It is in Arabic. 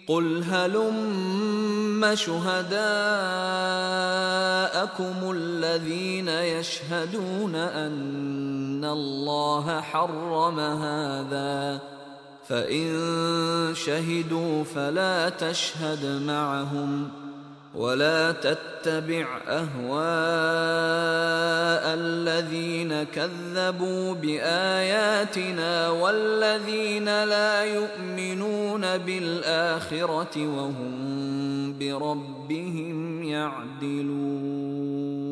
قل هلم شهداءكم الذين يشهدون أن الله حرم هذا، فإن شهدوا فلا تشهد معهم، ولا تتبع أهواء الذين كذبوا بآياتنا والذين لا يؤمنون بالآخرة وهم بربهم يعدلون.